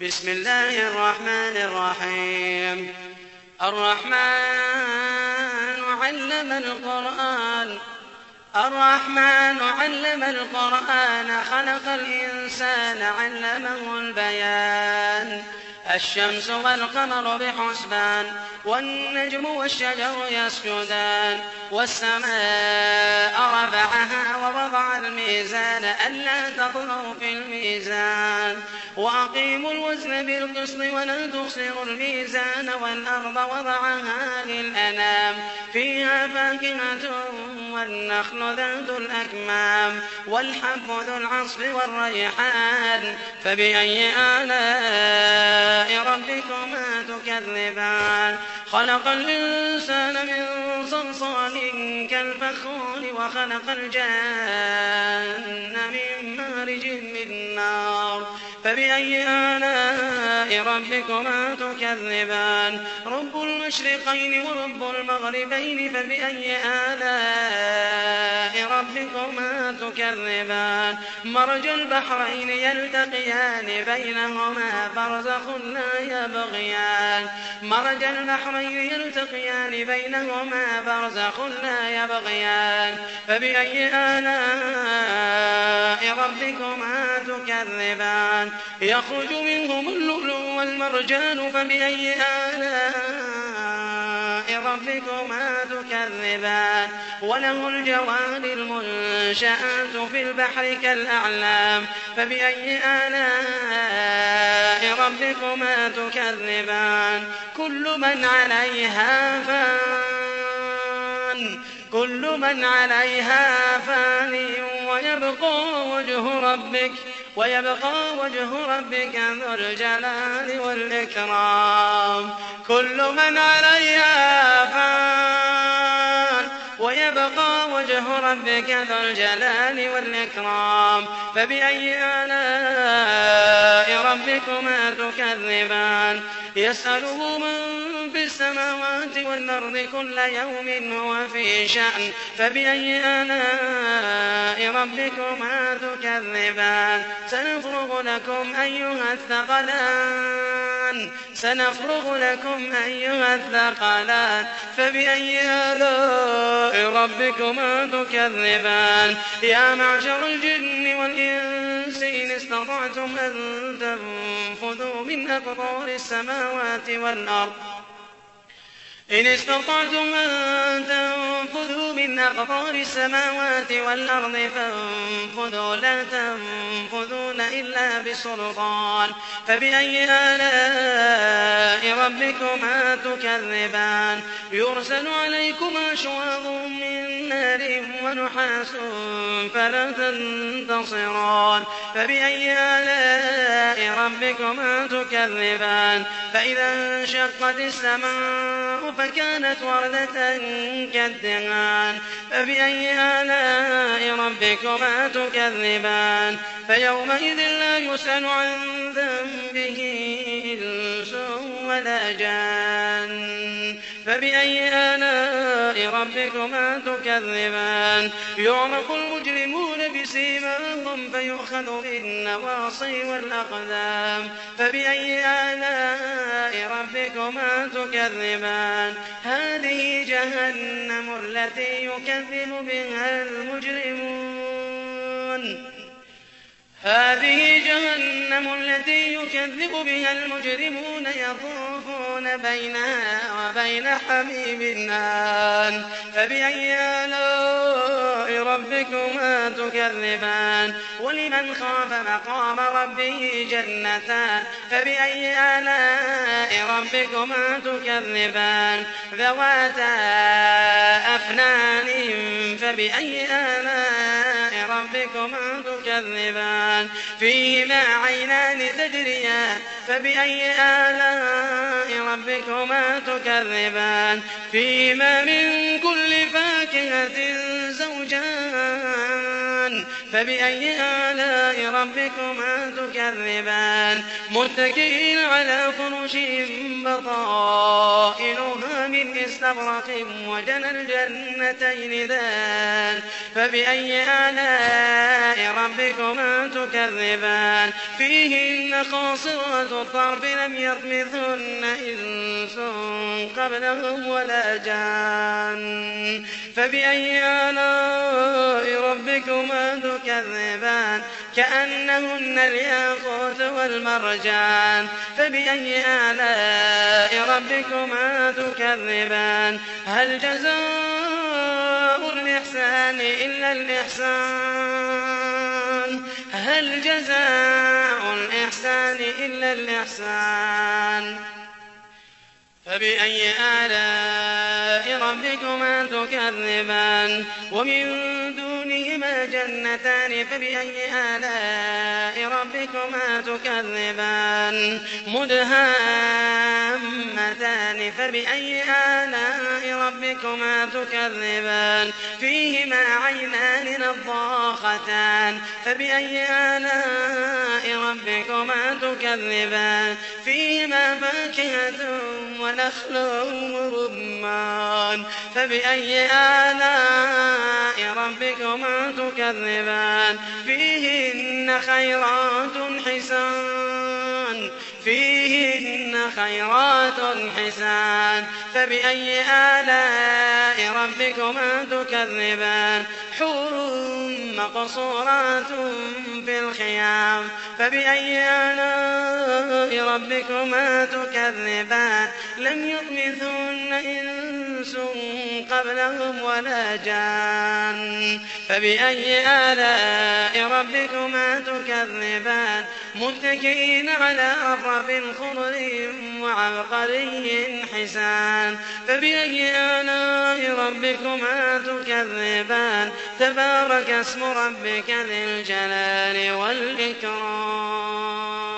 بسم الله الرحمن الرحيم. الرحمن علم القرآن خلق الإنسان علمه البيان. الشمس والقمر بحسبان والنجم والشجر يسجدان والسماء رفعها ووضع الميزان ألا تطغوا في الميزان وأقيموا الوزن بالقسط ولا تخسروا الميزان والأرض وضعها للأنام فيها فاكهة والنخل ذات الأكمام والحب ذو العصف والريحان فبأي آلاء ربكما تكذبان. خلق الإنسان من صلصال كالفخار وخلق الجان من مارج من نار فبأي آلاء ربكما تكذبان. رب المشرقين ورب المغربين فبأي آلاء ربكما تكذبان. مرج البحرين يلتقيان بينهما برزخ لا يبغيان فبأي آلاء ربكما تكذبان. يخرج منهم اللؤلؤ والمرجان فبأي آلاء ربكما تكذبان. وله الجوار المنشآت في البحر كالأعلام فبأي آلاء ربكما تكذبان. كل من عليها فان ويبقى وجه ربك ذو الجلال والإكرام. كل من عليها فان ويبقى وجه ربك ذو الجلال والإكرام فبأي آلاء ربكما تكذبان. يسأله من في السماوات والأرض كل يوم هو في شأن فبأي آلاء ربكما تكذبان. سنفرغ لكم أيها الثقلان فبأي آلاء ربكما تكذبان. يا معشر الجن والإنس إن استطعتم أن تنفذوا من أقطار السماوات والأرض فانفذوا لا تنفذون إلا بسلطان فبأي آلاء ربكما تكذبان. يرسل عليكما شواظ من نار ونحاس فلا تنتصران فبأي آلاء ربكما تكذبان. فإذا انشقت السماء فكانت وردة كالدهان فبأي آلاء ربكما تكذبان. فيومئذ لا يسأل عن ذنبه إنس ولا جان فبأي آلاء ربكما تكذبان. يعرف المجرمون بسيماهم فيؤخذ بالنواصي والأقدام فبأي آلاء ربكما تكذبان. هذه جهنم التي يكذب بها المجرمون يطوفون بينها وبين حميم آن فبأي آلاء ربكما تكذبان. ولمن خاف مقام ربه جنتان فبأي آلاء ربكما تكذبان. ذواتا أفنان فبأي آلاء ربكما تكذبان. فيهما عينان تجريان فبأي آلاء ربكما تكذبان. فيهما من كل فاكهة زوجان فبأي آلاء ربكما تكذبان متكئين على فرش بطائنها من استبرق وجنى الجنتين دان فبأي آلاء ربكما تكذبان فيهن قاصرات الطرف لم يطمثهن إنس قبلهم ولا جان فبأي آلاء ربكما تكذبان كأنهن الياقوت والمرجان فبأي آلاء ربكما تكذبان هل جزاء الإحسان إلا الإحسان هل جزاء الإحسان إلا الإحسان فبأي آلاء ربكما تكذبان ومن دونهما جنتان فبأي آلاء ربكما تكذبان مدهامتان فبأي آلاء ربكما تكذبان فيهما عينان نضاختان فبأي آلاء ربكما تكذبان فيهما فاكهة ونخل ورمان فبأي آلاء ربكما تكذبان فيهن خيرات حسان فبأي آلاء ربكما تكذبان حور مقصورات في الخيام فبأي آلاء ربكما تكذبان لم يطمثهن إنس قبلهم ولا جان فبأي آلاء ربكما تكذبان متكئين على رفرف خضر وعبقري حسان فبأي آلاء ربكما تكذبان تبارك اسم ربك ذي الجلال والإكرام